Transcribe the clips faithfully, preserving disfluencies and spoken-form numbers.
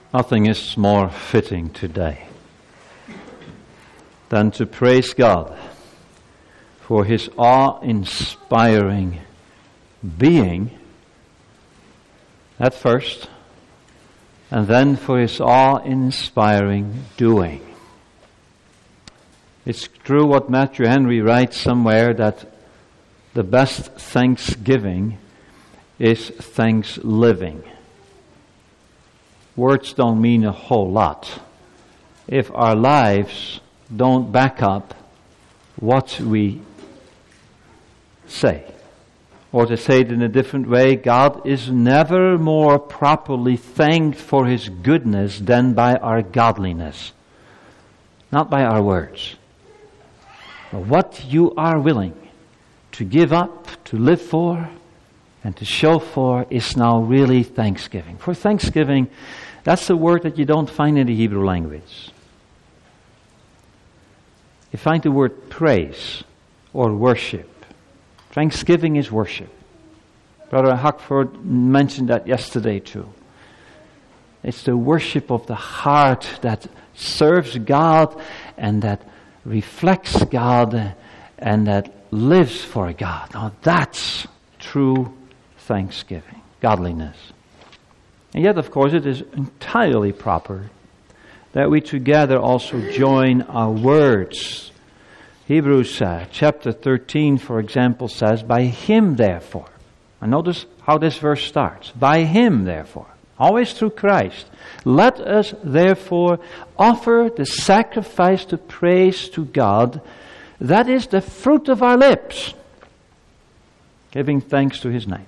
Nothing is more fitting today than to praise God for His awe-inspiring being at first, and then for His awe-inspiring doing. It's true what Matthew Henry writes somewhere, that the best thanksgiving is thanks living. Words don't mean a whole lot if our lives don't back up what we say. Or to say it in a different way, God is never more properly thanked for His goodness than by our godliness, not by our words. But what you are willing to give up, to live for, and to show for is now really thanksgiving. For thanksgiving, that's a word that you don't find in the Hebrew language. You find the word praise or worship. Thanksgiving is worship. Brother Hackford mentioned that yesterday too. It's the worship of the heart that serves God and that reflects God and that lives for God. Now that's true thanksgiving, godliness. And yet, of course, it is entirely proper that we together also join our words. Hebrews uh, chapter thirteen, for example, says, by Him therefore. And notice how this verse starts. By Him therefore. Always through Christ. Let us therefore offer the sacrifice to praise to God. That is the fruit of our lips, giving thanks to His name.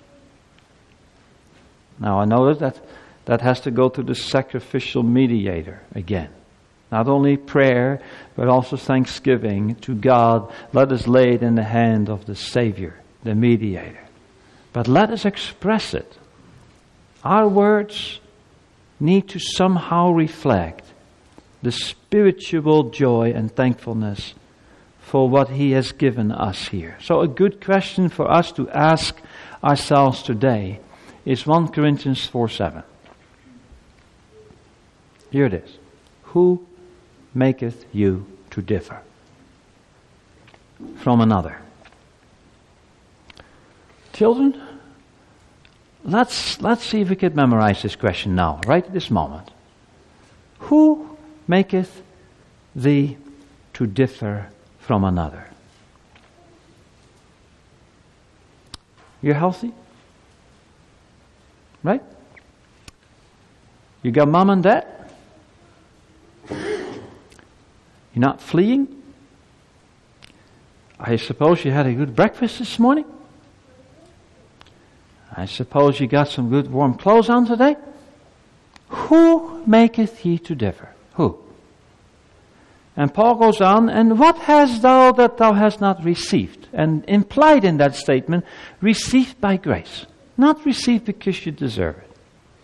Now I notice that that has to go to the sacrificial mediator again. Not only prayer, but also thanksgiving to God. Let us lay it in the hand of the Savior, the mediator. But let us express it. Our words need to somehow reflect the spiritual joy and thankfulness for what He has given us here. So a good question for us to ask ourselves today is First Corinthians four seven. Here it is. Who maketh you to differ from another? Children, let's let's see if we can memorize this question now, right at this moment. Who maketh thee to differ from another? You're healthy? Right? You got mom and dad? You're not fleeing? I suppose you had a good breakfast this morning? I suppose you got some good warm clothes on today? Who maketh ye to differ? Who? And Paul goes on, and what hast thou that thou hast not received? And implied in that statement, received by grace. Not received because you deserve it.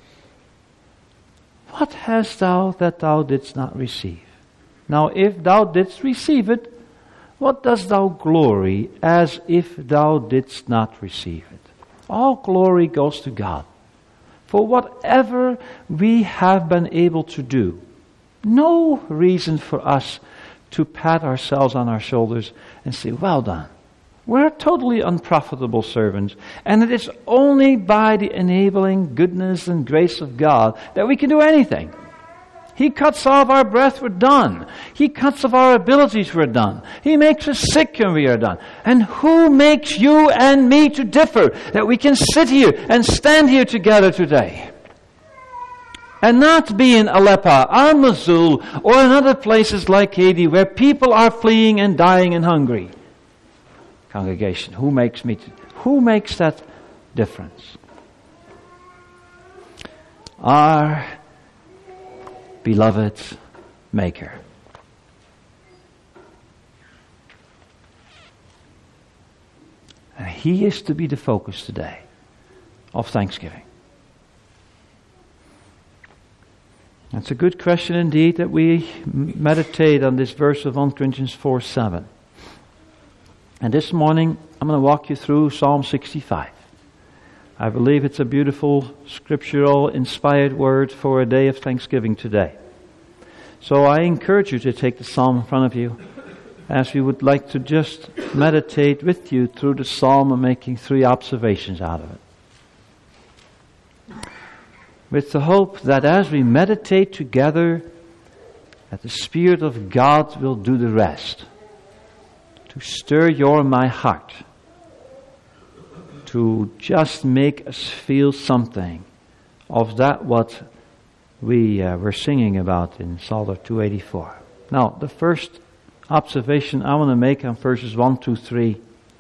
What hast thou that thou didst not receive? Now if thou didst receive it, what dost thou glory as if thou didst not receive it? All glory goes to God. For whatever we have been able to do, no reason for us to pat ourselves on our shoulders and say, well done. We're totally unprofitable servants, and it is only by the enabling goodness and grace of God that we can do anything. He cuts off our breath, we're done. He cuts off our abilities, we're done. He makes us sick and we are done. And who makes you and me to differ that we can sit here and stand here together today? And not be in Aleppo or Mosul or in other places like Haiti where people are fleeing and dying and hungry. Congregation, who makes me to, who makes that difference? Our beloved Maker. And He is to be the focus today of thanksgiving. That's a good question indeed that we meditate on this verse of First Corinthians four seven. And this morning I'm going to walk you through Psalm sixty-five. I believe it's a beautiful scriptural inspired word for a day of thanksgiving today. So I encourage you to take the psalm in front of you, as we would like to just meditate with you through the psalm and making three observations out of it. With the hope that as we meditate together, that the Spirit of God will do the rest. To stir your and my heart. To just make us feel something of that what we uh, were singing about in Psalm two eighty-four. Now, the first observation I want to make on verses one, two, three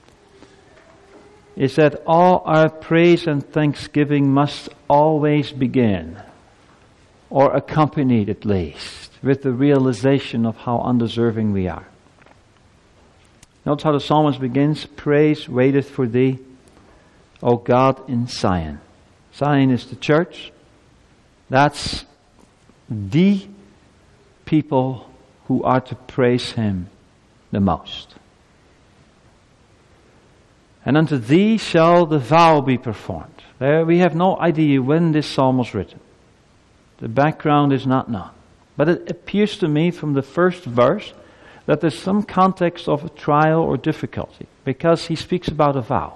is that all our praise and thanksgiving must always begin, or accompanied at least, with the realization of how undeserving we are. Notice how the psalmist begins, praise waiteth for thee, O God in Zion. Zion is the church. That's the people who are to praise Him the most. And unto thee shall the vow be performed. There we have no idea when this psalm was written. The background is not known. But it appears to me from the first verse that there's some context of a trial or difficulty, because he speaks about a vow.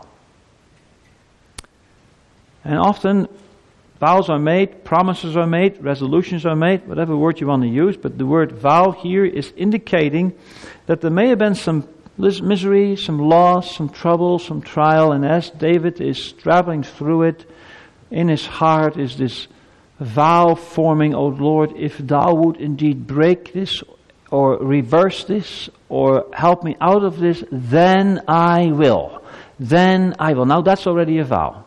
And often vows are made, promises are made, resolutions are made, whatever word you want to use, but the word vow here is indicating that there may have been some misery, some loss, some trouble, some trial, and as David is traveling through it, in his heart is this vow forming, O Lord, if thou would indeed break this or reverse this or help me out of this, then I will. Then I will. Now that's already a vow.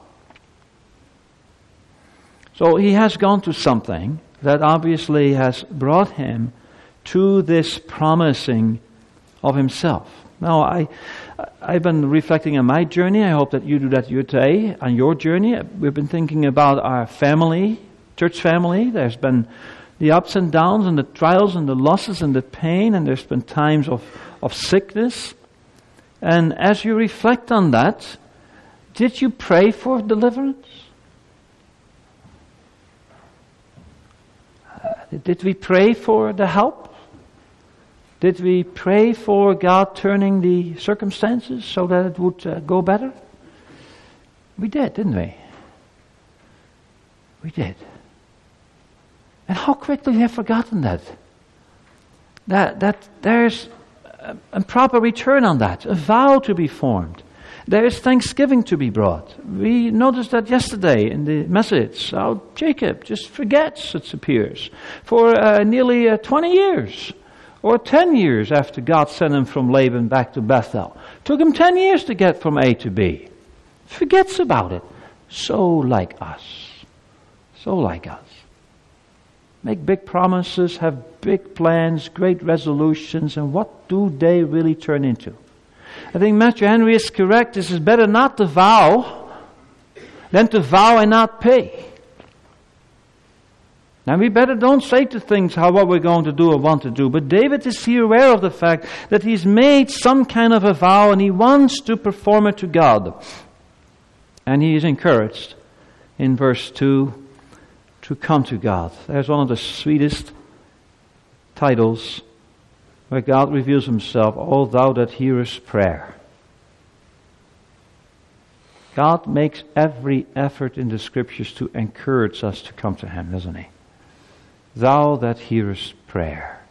So he has gone to something that obviously has brought him to this promising of himself. Now, I, I've been reflecting on my journey. I hope that you do that your day, on your journey. We've been thinking about our family, church family. There's been the ups and downs and the trials and the losses and the pain, and there's been times of, of sickness. And as you reflect on that, did you pray for deliverance? Uh, did we pray for the help? Did we pray for God turning the circumstances so that it would uh, go better? We did, didn't we? We did. And how quickly we have forgotten that. That, that there's a, a proper return on that, a vow to be formed. There is thanksgiving to be brought. We noticed that yesterday in the message, how Jacob just forgets, it appears, for uh, nearly uh, twenty years. Or ten years after God sent him from Laban back to Bethel. Took him ten years to get from A to B. Forgets about it. So like us. So like us. Make big promises, have big plans, great resolutions, and what do they really turn into? I think Matthew Henry is correct. This is better not to vow than to vow and not pay. Now we better don't say to things how what we're going to do or want to do. But David is here aware of the fact that he's made some kind of a vow and he wants to perform it to God. And he is encouraged in verse two to come to God. There's one of the sweetest titles where God reveals himself, O thou that hearest prayer. God makes every effort in the scriptures to encourage us to come to him, doesn't he? Thou that hearest prayer.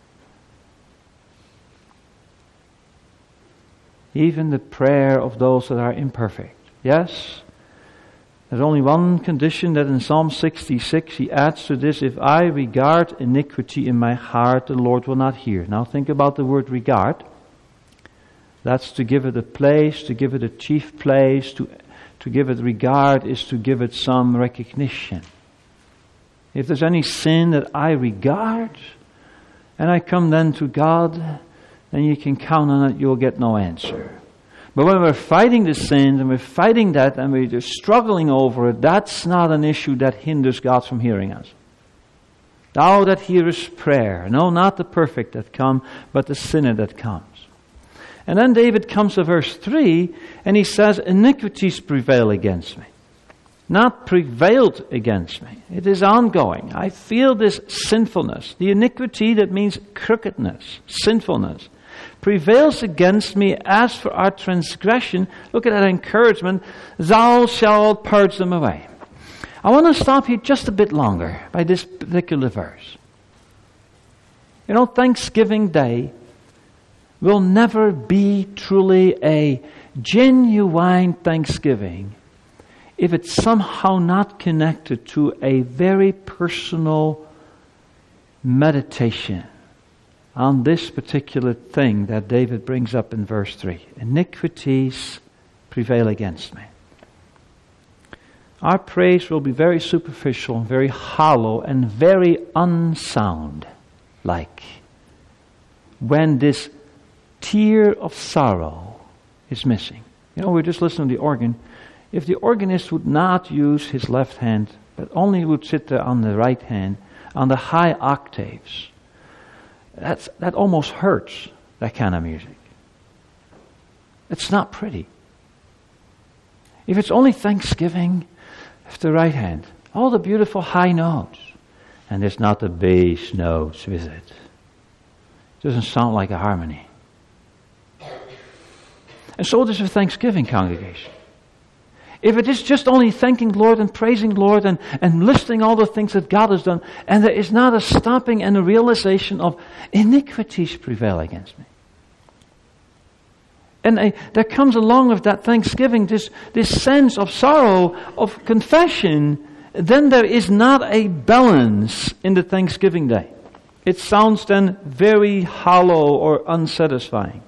Even the prayer of those that are imperfect. Yes, there's only one condition that in Psalm sixty-six he adds to this, if I regard iniquity in my heart, the Lord will not hear. Now think about the word regard. That's to give it a place, to give it a chief place, to, to give it regard is to give it some recognition. If there's any sin that I regard, and I come then to God, then you can count on it, you'll get no answer. But when we're fighting the sin, and we're fighting that, and we're just struggling over it, that's not an issue that hinders God from hearing us. Thou that hearest prayer. No, not the perfect that come, but the sinner that comes. And then David comes to verse three, and he says, iniquities prevail against me. not prevailed against me. It is ongoing. I feel this sinfulness. The iniquity, that means crookedness, sinfulness, prevails against me. As for our transgression, look at that encouragement, thou shalt purge them away. I want to stop here just a bit longer by this particular verse. You know, Thanksgiving Day will never be truly a genuine Thanksgiving if it's somehow not connected to a very personal meditation on this particular thing that David brings up in verse three. Iniquities prevail against me. Our praise will be very superficial, very hollow, and very unsound, like when this tear of sorrow is missing. You know, we're just listening to the organ. If the organist would not use his left hand, but only would sit there on the right hand, on the high octaves, that's, that almost hurts, that kind of music. It's not pretty. If it's only Thanksgiving, with the right hand, all the beautiful high notes, and there's not the bass notes with it. It doesn't sound like a harmony. And so it is with Thanksgiving, congregation. If it is just only thanking Lord and praising Lord and, and listing all the things that God has done, and there is not a stopping and a realization of iniquities prevail against me. And a, there comes along with that thanksgiving this, this sense of sorrow, of confession, then there is not a balance in the Thanksgiving Day. It sounds then very hollow or unsatisfying.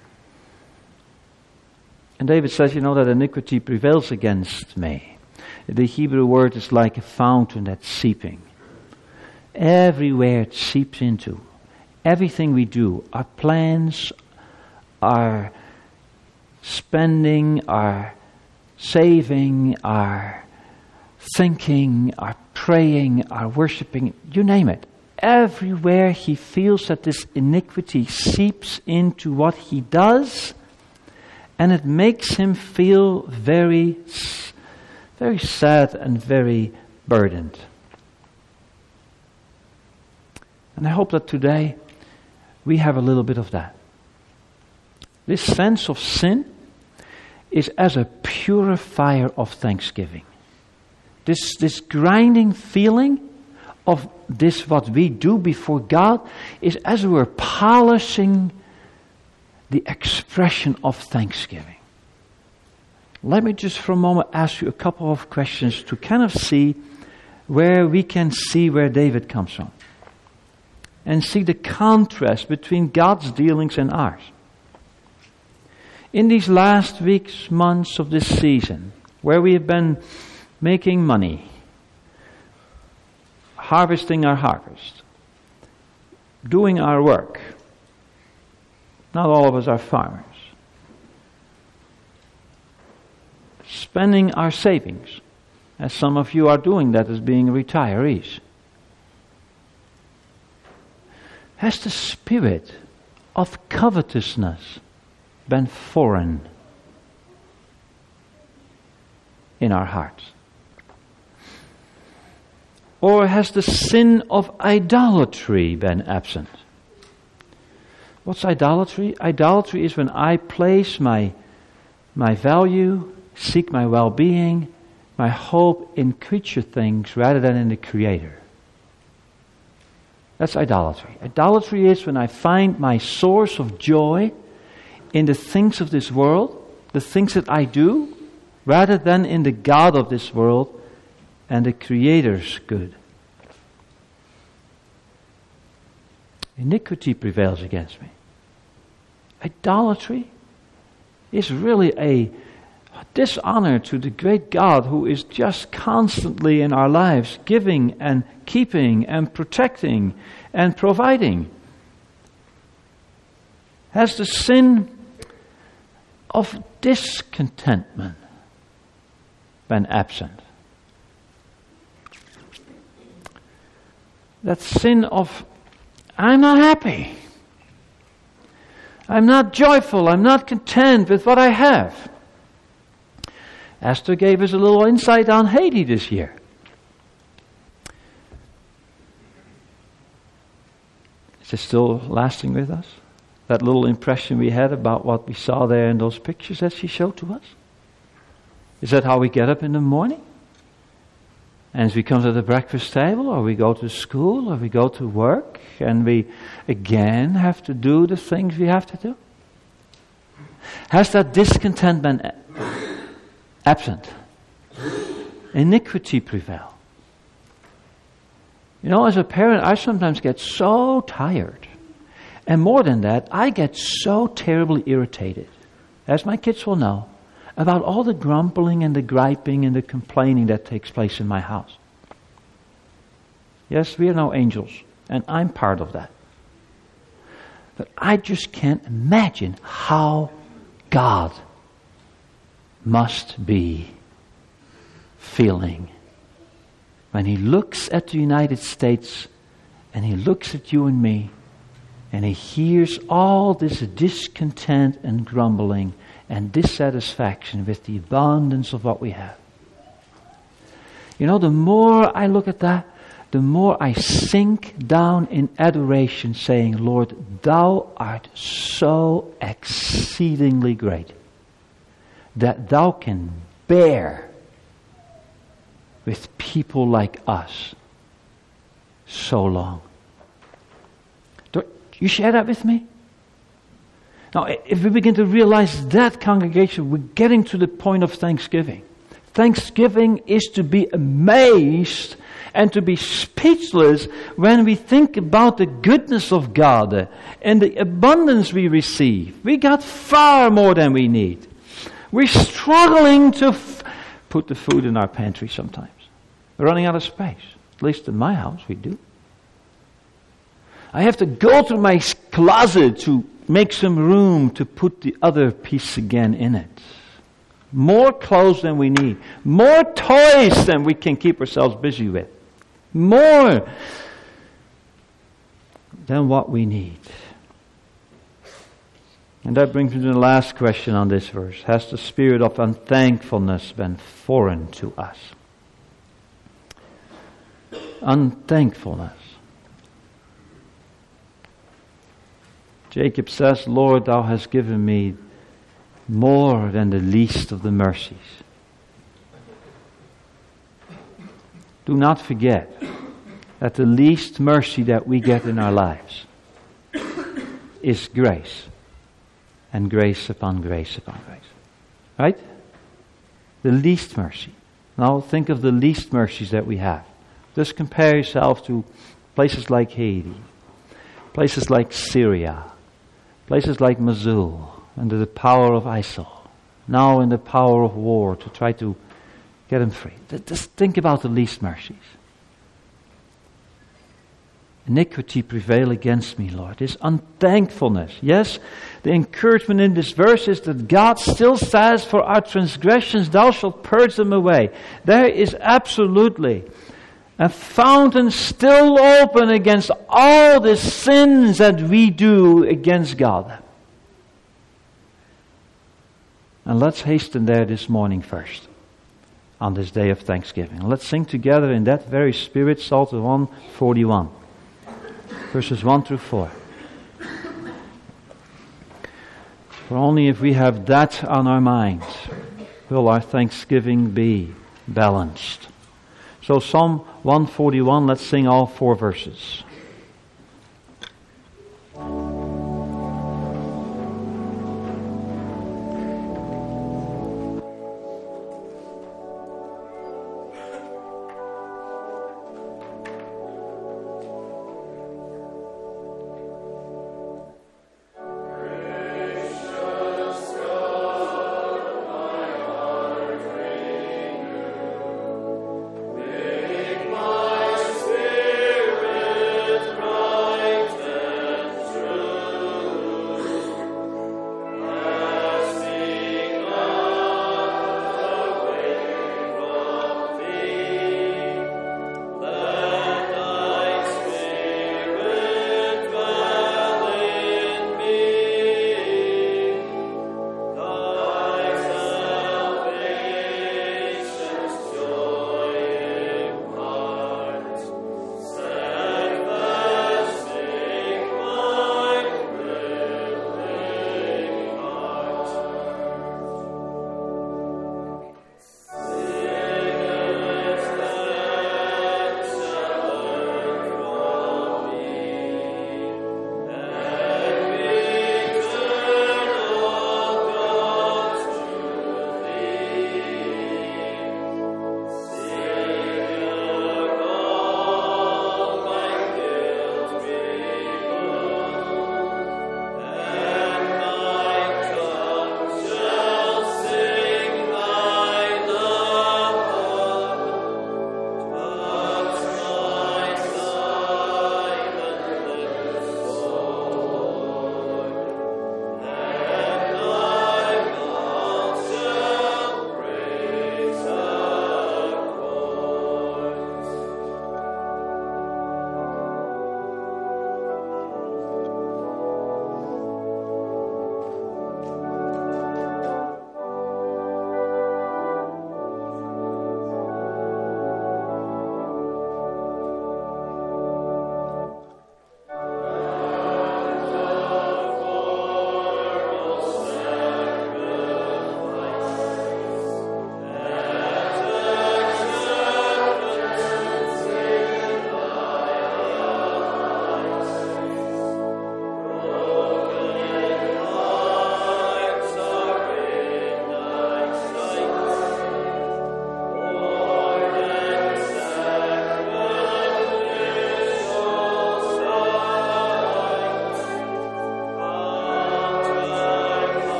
And David says, you know, that iniquity prevails against me. The Hebrew word is like a fountain that's seeping. Everywhere it seeps into. Everything we do, our plans, our spending, our saving, our thinking, our praying, our worshiping, you name it. Everywhere he feels that this iniquity seeps into what he does, and it makes him feel very, very sad and very burdened. And I hope that today we have a little bit of that. This sense of sin is as a purifier of thanksgiving. This, this grinding feeling of this, what we do before God, is as we're polishing the expression of thanksgiving. Let me just for a moment ask you a couple of questions to kind of see where we can see where David comes from. And see the contrast between God's dealings and ours. In these last weeks, months of this season, where we have been making money, harvesting our harvest, doing our work. Not all of us are farmers. Spending our savings, as some of you are doing that as being retirees. Has the spirit of covetousness been foreign in our hearts? Or has the sin of idolatry been absent? What's idolatry? Idolatry is when I place my, my value, seek my well-being, my hope in creature things rather than in the Creator. That's idolatry. Idolatry is when I find my source of joy in the things of this world, the things that I do, rather than in the God of this world and the Creator's good. Iniquity prevails against me. Idolatry is really a dishonor to the great God who is just constantly in our lives giving and keeping and protecting and providing. Has the sin of discontentment been absent? That sin of I'm not happy. I'm not joyful. I'm not content with what I have. Esther gave us a little insight on Haiti this year. Is it still lasting with us? That little impression we had about what we saw there in those pictures that she showed to us? Is that how we get up in the morning? And as we come to the breakfast table, or we go to school, or we go to work, and we again have to do the things we have to do? Has that discontentment absent? Iniquity prevail. You know, as a parent, I sometimes get so tired. And more than that, I get so terribly irritated, as my kids will know, about all the grumbling and the griping and the complaining that takes place in my house. Yes, we are no angels, and I'm part of that. But I just can't imagine how God must be feeling when He looks at the United States and He looks at you and me and He hears all this discontent and grumbling and dissatisfaction with the abundance of what we have. You know, the more I look at that, the more I sink down in adoration, saying, Lord, Thou art so exceedingly great that Thou can bear with people like us so long. Do you share that with me? Now, if we begin to realize that, congregation, we're getting to the point of thanksgiving. Thanksgiving is to be amazed and to be speechless when we think about the goodness of God and the abundance we receive. We got far more than we need. We're struggling to f- put the food in our pantry sometimes. We're running out of space. At least in my house we do. I have to go to my closet to make some room to put the other piece again in it. More clothes than we need. More toys than we can keep ourselves busy with. More than what we need. And that brings me to the last question on this verse. Has the spirit of unthankfulness been foreign to us? Unthankfulness. Jacob says, Lord, Thou hast given me more than the least of the mercies. Do not forget that the least mercy that we get in our lives is grace. And grace upon grace upon grace. Right? The least mercy. Now think of the least mercies that we have. Just compare yourself to places like Haiti, places like Syria, places like Mosul, under the power of ISIL, now in the power of war to try to get them free. Just think about the least mercies. Iniquity prevail against me, Lord. This unthankfulness. Yes, the encouragement in this verse is that God still says, for our transgressions Thou shalt purge them away. There is absolutely a fountain still open against all the sins that we do against God. And let's hasten there this morning first, on this day of Thanksgiving. Let's sing together in that very spirit, Psalm one forty-one, verses one through four. For only if we have that on our minds will our thanksgiving be balanced. So Psalm one forty-one, let's sing all four verses.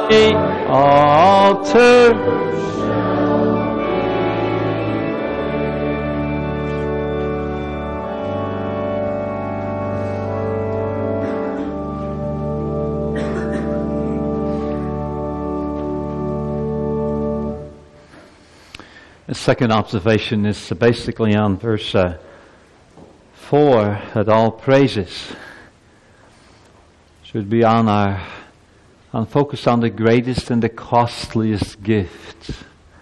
altar. The second observation is basically on verse uh, four, that all praises should be on our, on focus on the greatest and the costliest gift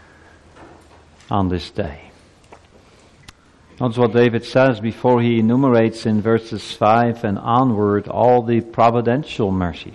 on this day. Notice what David says before he enumerates in verses five and onward all the providential mercies.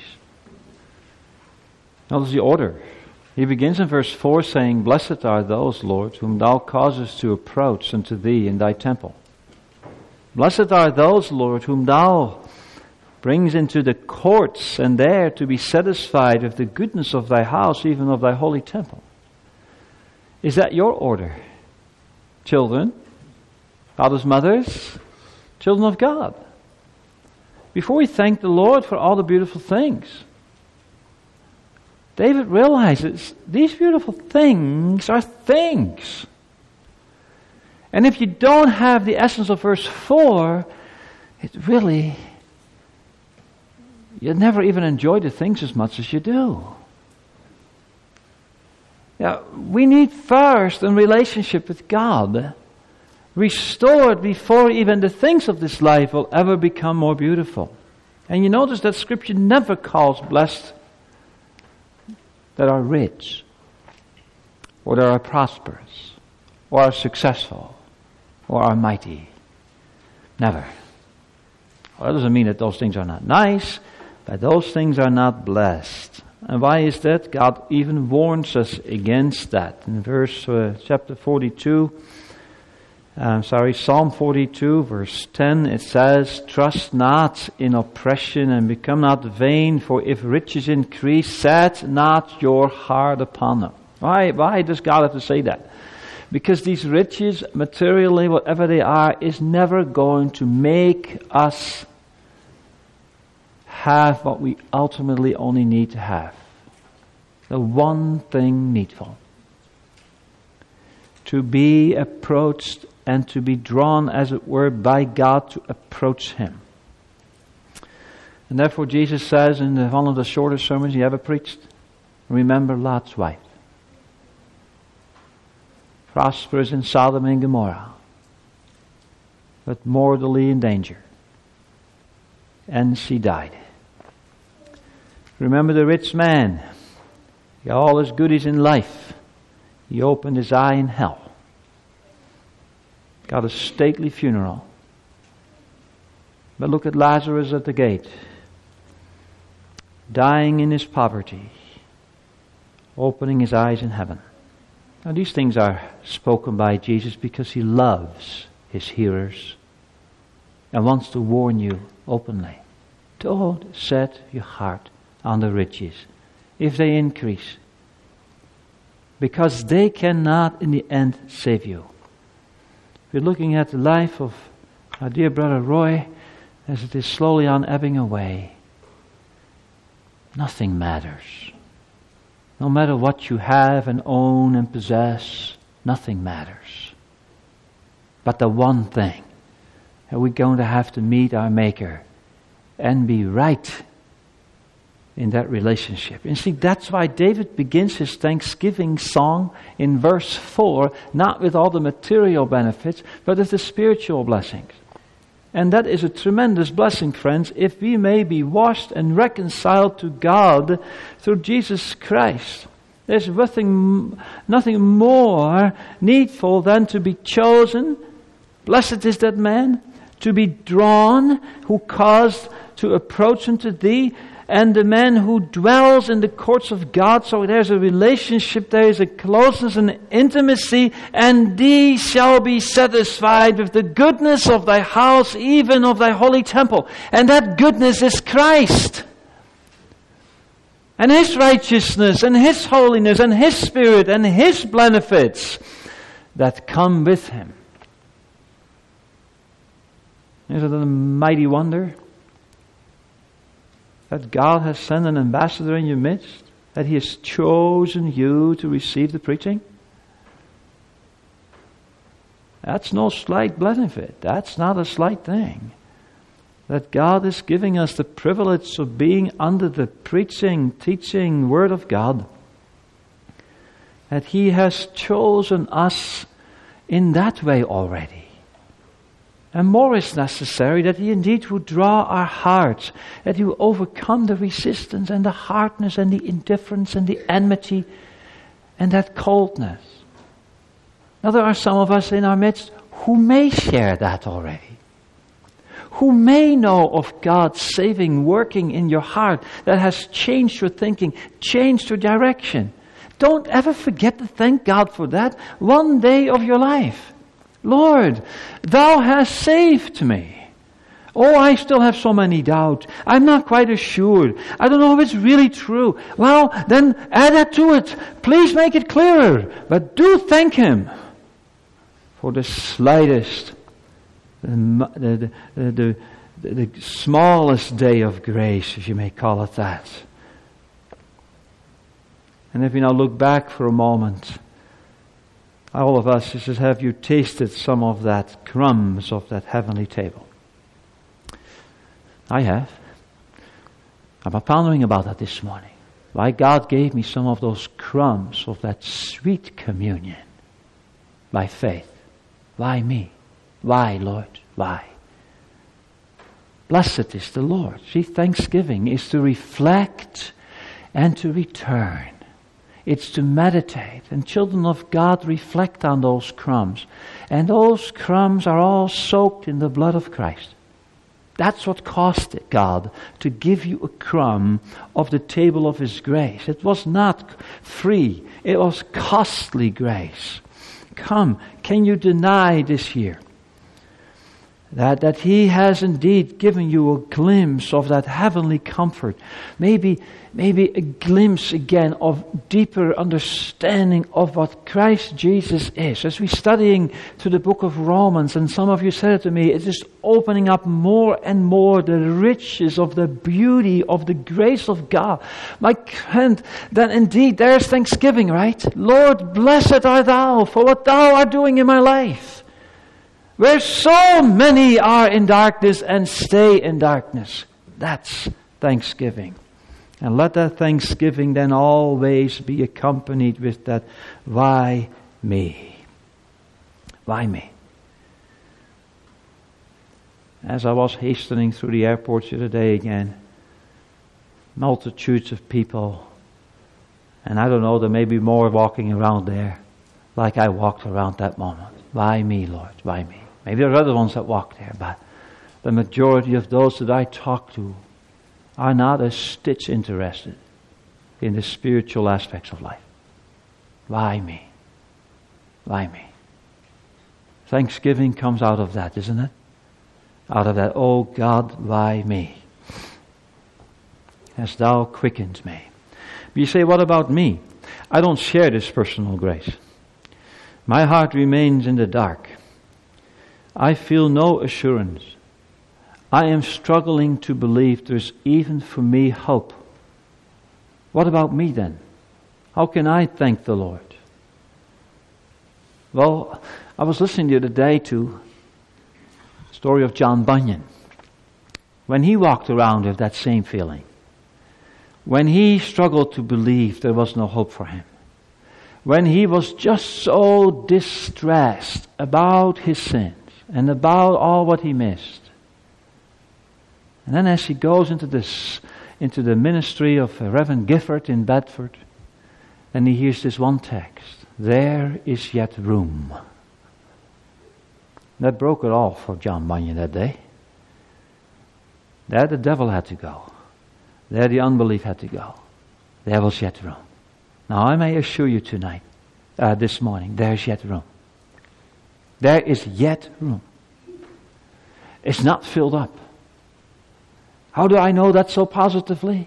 Notice the order. He begins in verse four saying, Blessed are those, Lord, whom thou causest to approach unto thee in thy temple. Blessed are those, Lord, whom thou brings into the courts, and there to be satisfied with the goodness of thy house, even of thy holy temple. Is that your order? Children, fathers, mothers, children of God. Before we thank the Lord for all the beautiful things, David realizes these beautiful things are things. And if you don't have the essence of verse four, it really, you'll never even enjoy the things as much as you do. Yeah, we need first a relationship with God, restored before even the things of this life will ever become more beautiful. And you notice that Scripture never calls blessed that are rich, or that are prosperous, or are successful, or are mighty. Never. Well, that doesn't mean that those things are not nice, but those things are not blessed. And why is that? God even warns us against that. In verse uh, chapter forty-two, uh, sorry, Psalm forty-two, verse ten, it says, Trust not in oppression and become not vain, for if riches increase, set not your heart upon them. Why, why does God have to say that? Because these riches, materially, whatever they are, is never going to make us have what we ultimately only need to have. The one thing needful. To be approached and to be drawn, as it were, by God to approach Him. And therefore Jesus says in the, one of the shortest sermons he ever preached, remember Lot's wife. Prosperous in Sodom and Gomorrah, but mortally in danger. And she died. Remember the rich man. He got all his goodies in life. He opened his eye in hell. Got a stately funeral. But look at Lazarus at the gate, dying in his poverty, opening his eyes in heaven. Now these things are spoken by Jesus because He loves His hearers and wants to warn you openly. Don't set your heart on the riches if they increase, because they cannot in the end save you. We're looking at the life of our dear brother Roy as it is slowly on ebbing away. Nothing matters. No matter what you have and own and possess, nothing matters. But the one thing, that we're going to have to meet our Maker and be right in that relationship. And see, that's why David begins his thanksgiving song in verse four, not with all the material benefits, but with the spiritual blessings. And that is a tremendous blessing, friends, if we may be washed and reconciled to God through Jesus Christ. There's nothing, nothing more needful than to be chosen. Blessed is that man, to be drawn, who caused to approach unto thee, and the man who dwells in the courts of God. So there's a relationship, there is a closeness and intimacy, and thee shall be satisfied with the goodness of thy house, even of thy holy temple. And that goodness is Christ. And His righteousness, and His holiness, and His Spirit, and His benefits that come with Him. Isn't it a mighty wonder that God has sent an ambassador in your midst That He has chosen you to receive the preaching? That's no slight benefit. That's not a slight thing. That God is giving us the privilege of being under the preaching, teaching Word of God. That He has chosen us in that way already. And more is necessary, that He indeed will draw our hearts, that He will overcome the resistance and the hardness and the indifference and the enmity and that coldness. Now there are some of us in our midst who may share that already. Who may know of God's saving working in your heart that has changed your thinking, changed your direction. Don't ever forget to thank God for that one day of your life. Lord, Thou hast saved me. Oh, I still have so many doubts. I'm not quite assured. I don't know if it's really true. Well, then add that to it. Please make it clearer. But do thank Him for the slightest, the, the, the, the, the smallest day of grace, if you may call it that. And if you now look back for a moment, all of us, he says, have you tasted some of that crumbs of that heavenly table? I have. I've been pondering about that this morning. Why God gave me some of those crumbs of that sweet communion by faith. Why me? Why, Lord? Why? Blessed is the Lord. See, thanksgiving is to reflect and to return. It's to meditate. And children of God reflect on those crumbs. And those crumbs are all soaked in the blood of Christ. That's what cost it, God, to give you a crumb of the table of His grace. It was not free. It was costly grace. Come, can you deny this year that, that He has indeed given you a glimpse of that heavenly comfort? Maybe, maybe a glimpse again of deeper understanding of what Christ Jesus is. As we're studying through the book of Romans, and some of you said it to me, it is opening up more and more the riches of the beauty of the grace of God. My friend, then indeed there's thanksgiving, right? Lord, blessed art Thou for what Thou art doing in my life. Where so many are in darkness and stay in darkness. That's thanksgiving. And let that thanksgiving then always be accompanied with that, why me? Why me? As I was hastening through the airport the other day again, multitudes of people, and I don't know, there may be more walking around there, like I walked around that moment. Why me, Lord? Why me? Maybe there are other ones that walk there, but the majority of those that I talk to are not a stitch interested in the spiritual aspects of life. Why me? Why me? Thanksgiving comes out of that, isn't it? Out of that, oh God, why me? Hast Thou quickened me. But you say, what about me? I don't share this personal grace. My heart remains in the dark. I feel no assurance. I am struggling to believe there's even for me hope. What about me then? How can I thank the Lord? Well, I was listening the other day to the story of John Bunyan. When he walked around with that same feeling. When he struggled to believe there was no hope for him. When he was just so distressed about his sins and about all what he missed. And then as he goes into this, into the ministry of Reverend Gifford in Bedford, then he hears this one text. There is yet room. That broke it all for John Bunyan that day. There the devil had to go. There the unbelief had to go. There was yet room. Now I may assure you tonight, uh, this morning, there's yet room. There is yet room. It's not filled up. How do I know that so positively?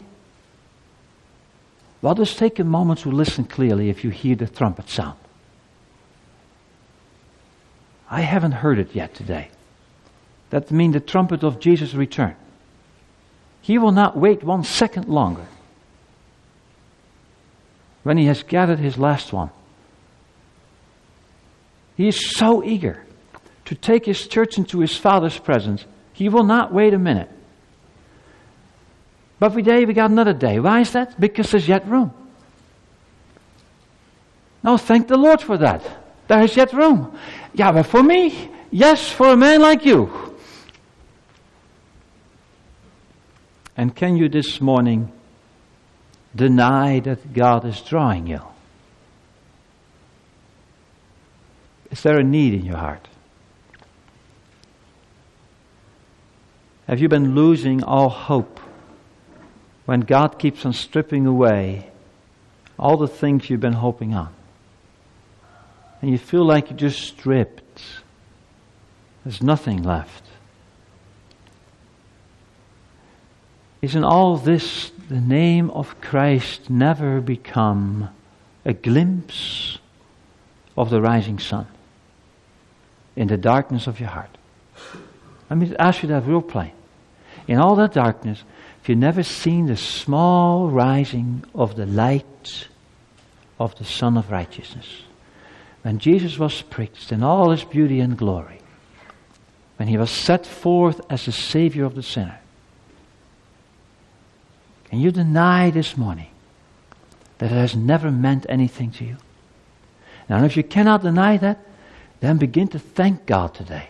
Well, just take a moment to listen clearly if you hear the trumpet sound. I haven't heard it yet today. That means the trumpet of Jesus' return. He will not wait one second longer. when he has gathered his last one. He is so eager to take his church into his Father's presence. He will not wait a minute. But today we got another day. Why is that? Because there's yet room. Now thank the Lord for that. There is yet room. Yeah, but for me, yes, for a man like you. And can you this morning deny that God is drawing you? Is there a need in your heart? Have you been losing all hope when God keeps on stripping away all the things you've been hoping on? And you feel like you're just stripped. There's nothing left. Isn't all this the name of Christ never become a glimpse of the rising sun in the darkness of your heart? Let me ask you that real plain. In all that darkness, have you never seen the small rising of the light of the Son of Righteousness? When Jesus was preached in all his beauty and glory, when he was set forth as the Savior of the sinner, can you deny this morning that it has never meant anything to you? Now, if you cannot deny that, then begin to thank God today.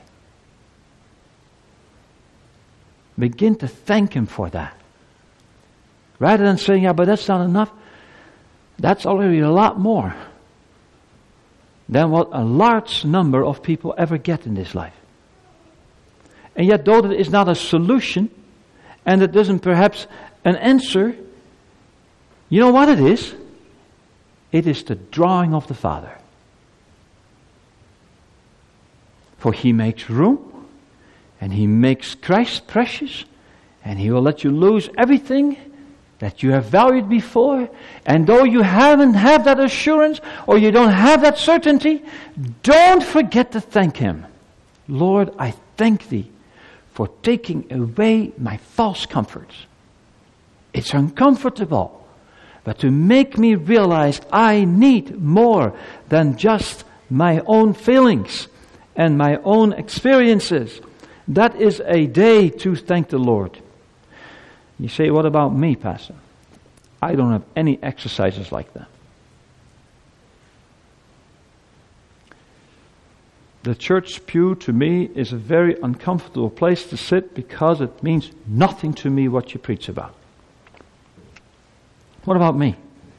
Begin to thank Him for that. Rather than saying, yeah, but that's not enough, that's already a lot more than what a large number of people ever get in this life. And yet, though that is not a solution, and it doesn't perhaps an answer, you know what it is? It is the drawing of the Father. For He makes room, and He makes Christ precious, and He will let you lose everything that you have valued before. And though you haven't had that assurance, or you don't have that certainty, don't forget to thank Him. Lord, I thank Thee for taking away my false comforts. It's uncomfortable, but to make me realize I need more than just my own feelings and my own experiences. That is a day to thank the Lord. You say, what about me, Pastor? I don't have any exercises like that. The church pew to me is a very uncomfortable place to sit because it means nothing to me what you preach about. What about me?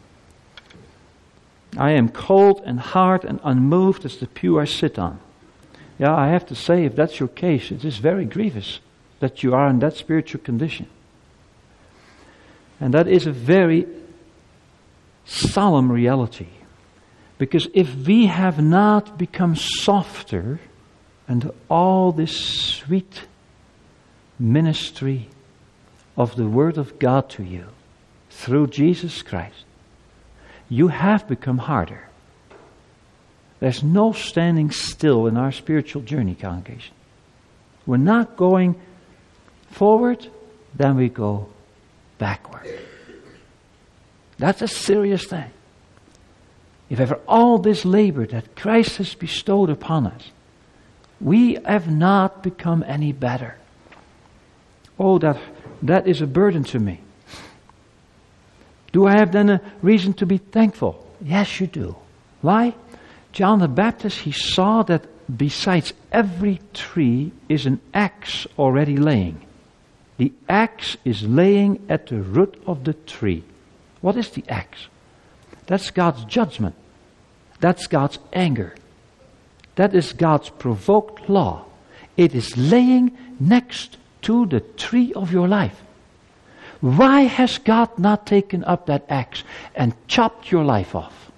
I am cold and hard and unmoved as the pew I sit on. Yeah, I have to say, if that's your case, it is very grievous that you are in that spiritual condition. And that is a very solemn reality. Because if we have not become softer and all this sweet ministry of the Word of God to you through Jesus Christ, you have become harder. There's no standing still in our spiritual journey, congregation. We're not going forward, then we go backward. That's a serious thing. If ever all this labor that Christ has bestowed upon us, we have not become any better. Oh, that that is a burden to me. Do I have then a reason to be thankful? Yes, you do. Why? John the Baptist, he saw that besides every tree is an axe already laying. The axe is laying at the root of the tree. What is the axe? That's God's judgment. That's God's anger. That is God's provoked law. It is laying next to the tree of your life. Why has God not taken up that axe and chopped your life off?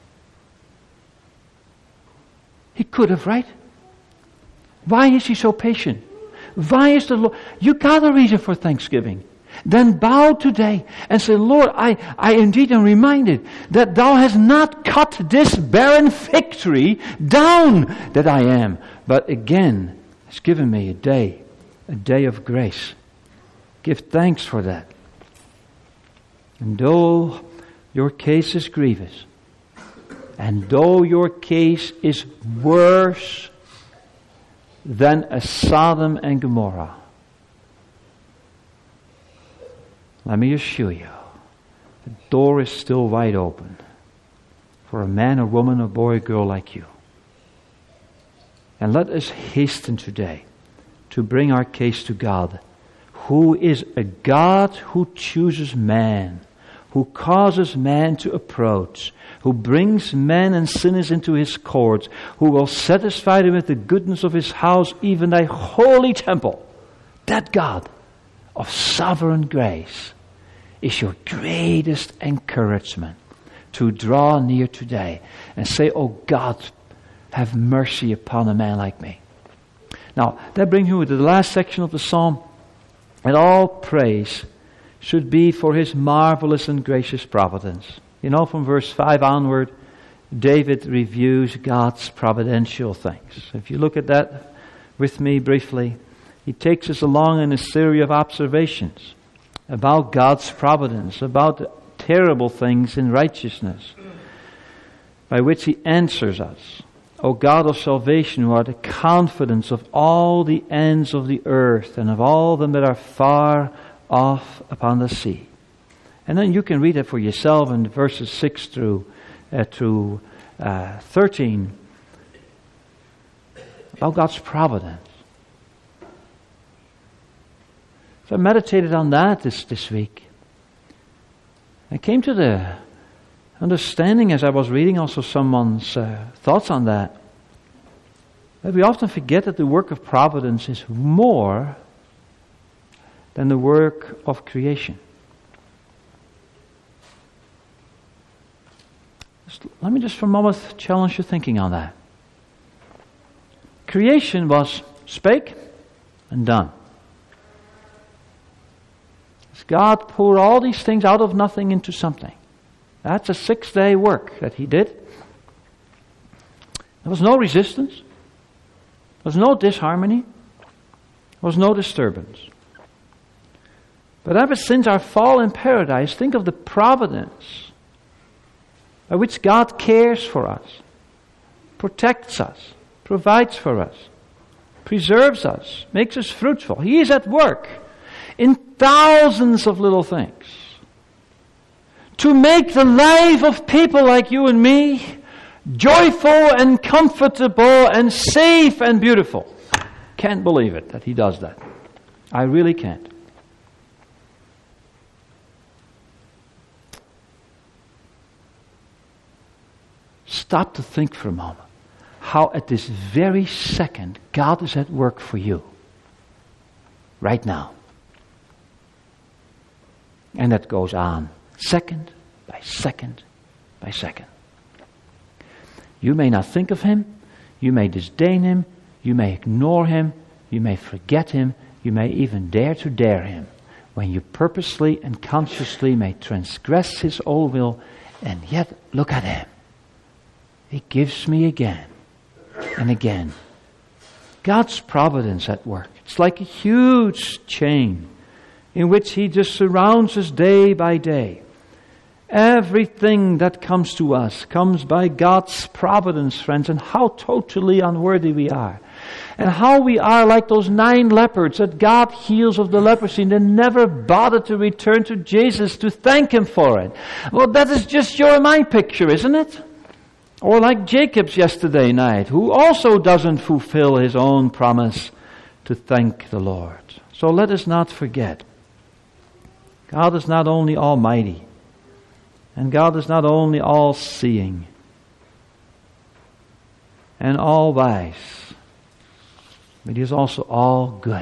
He could have, right? Why is He so patient? Why is the Lord? You got a reason for thanksgiving. Then bow today and say, Lord, I, I indeed am reminded that Thou hast not cut this barren fig tree down that I am, but again has given me a day, a day of grace. Give thanks for that. And though your case is grievous, And though your case is worse than a Sodom and Gomorrah, let me assure you, the door is still wide open for a man, a woman, a boy, a girl like you. And let us hasten today to bring our case to God, who is a God who chooses man, who causes man to approach, who brings men and sinners into his courts, who will satisfy them with the goodness of his house, even thy holy temple. That God of sovereign grace is your greatest encouragement to draw near today and say, oh God, have mercy upon a man like me. Now, that brings you to the last section of the psalm. And all praise should be for his marvelous and gracious providence. You know, from verse five onward, David reviews God's providential things. If you look at that with me briefly, he takes us along in a series of observations about God's providence, about the terrible things in righteousness, by which he answers us. O God of salvation, who are the confidence of all the ends of the earth and of all them that are far off upon the sea. And then you can read it for yourself in verses six through uh, through uh, thirteen about God's providence. So I meditated on that this, this week. I came to the understanding as I was reading also someone's uh, thoughts on that, that we often forget that the work of providence is more than the work of creation. Just, let me just for a moment challenge your thinking on that. Creation was spake and done. God poured all these things out of nothing into something. That's a six-day work that he did. There was no resistance. There was no disharmony. There was no disturbance. But ever since our fall in paradise, think of the providence by which God cares for us, protects us, provides for us, preserves us, makes us fruitful. He is at work in thousands of little things to make the life of people like you and me joyful and comfortable and safe and beautiful. Can't believe it that he does that. I really can't. Stop to think for a moment how at this very second God is at work for you right now. And that goes on second by second by second. You may not think of him, you may disdain him, you may ignore him, you may forget him, you may even dare to dare him, when you purposely and consciously may transgress his own will, and yet look at him. He gives me again and again. God's providence at work. It's like a huge chain in which he just surrounds us day by day. Everything that comes to us comes by God's providence, friends, and how totally unworthy we are. And how we are like those nine leopards that God heals of the leprosy and then never bother to return to Jesus to thank him for it. Well, that is just your and my picture, isn't it? Or like Jacob's yesterday night, who also doesn't fulfill his own promise to thank the Lord. So let us not forget. God is not only almighty, and God is not only all-seeing and all-wise, but he is also all good.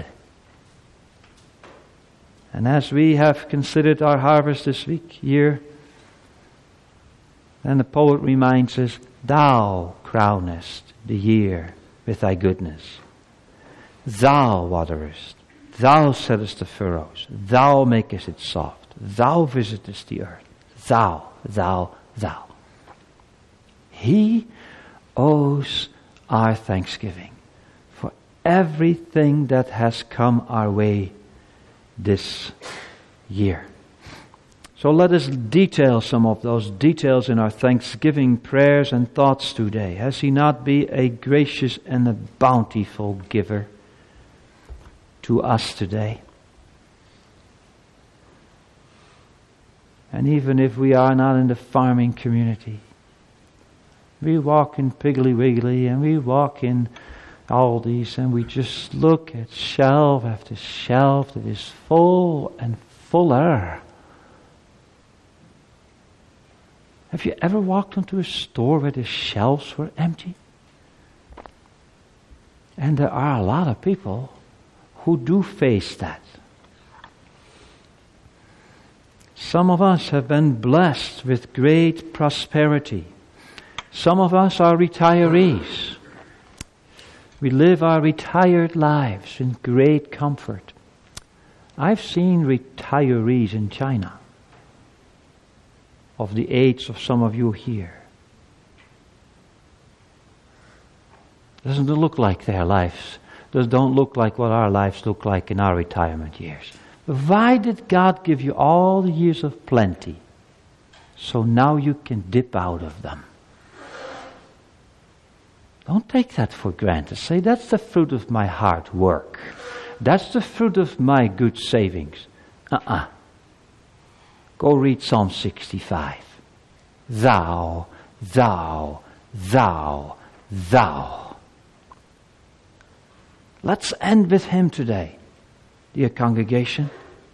And as we have considered our harvest this week, year, then the poet reminds us, thou crownest the year with thy goodness. Thou waterest. Thou settest the furrows. Thou makest it soft. Thou visitest the earth. Thou, thou, thou. He owes our thanksgiving for everything that has come our way this year. So let us detail some of those details in our thanksgiving prayers and thoughts today. Has He not been a gracious and a bountiful giver to us today? And even if we are not in the farming community, we walk in Piggly Wiggly and we walk in Aldi's and we just look at shelf after shelf that is full and fuller. Have you ever walked into a store where the shelves were empty? And there are a lot of people who do face that. Some of us have been blessed with great prosperity. Some of us are retirees. We live our retired lives in great comfort. I've seen retirees in China of the age of some of you here. Doesn't it look like their lives? Those don't look like what our lives look like in our retirement years. Why did God give you all the years of plenty? So now you can dip out of them. Don't take that for granted. Say, that's the fruit of my hard work. That's the fruit of my good savings. Uh-uh. Go read Psalm sixty-five. Thou, thou, thou, thou. Let's end with Him today, dear congregation.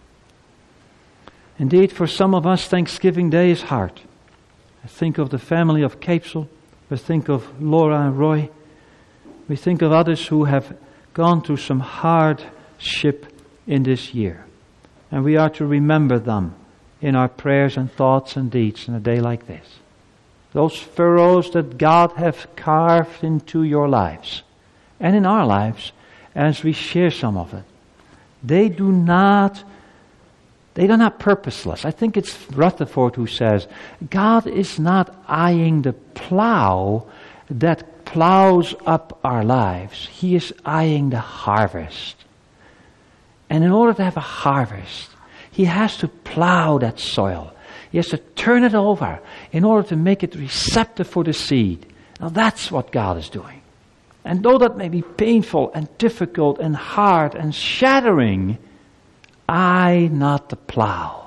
Indeed, for some of us, Thanksgiving Day is hard. I think of the family of Capesel. We think of Laura and Roy. We think of others who have gone through some hardship in this year. And we are to remember them in our prayers and thoughts and deeds in a day like this. Those furrows that God has carved into your lives and in our lives as we share some of it. They do not, they are not purposeless. I think it's Rutherford who says, God is not eyeing the plow that plows up our lives. He is eyeing the harvest. And in order to have a harvest, He has to plow that soil. He has to turn it over in order to make it receptive for the seed. Now that's what God is doing. And though that may be painful and difficult and hard and shattering, I not the plow,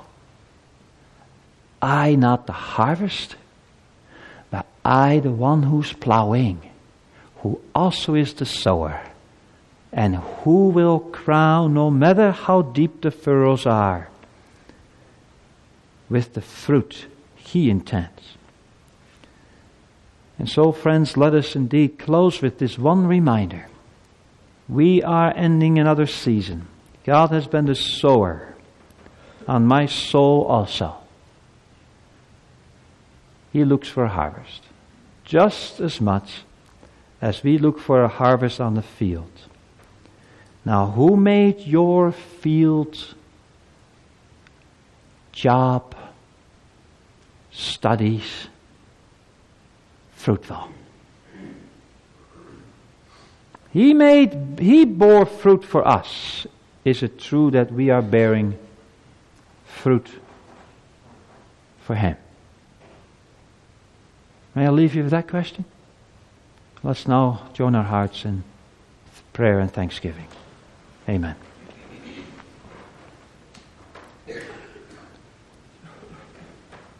I not the harvest, but I the one who's plowing, who also is the sower, and who will crown, no matter how deep the furrows are, with the fruit He intends. And so, friends, let us indeed close with this one reminder. We are ending another season. God has been the sower on my soul also. He looks for a harvest, just as much as we look for a harvest on the field. Now, who made your field, job, studies fruitful? He made, He bore fruit for us. Is it true that we are bearing fruit for Him? May I leave you with that question? Let's now join our hearts in prayer and thanksgiving. Amen.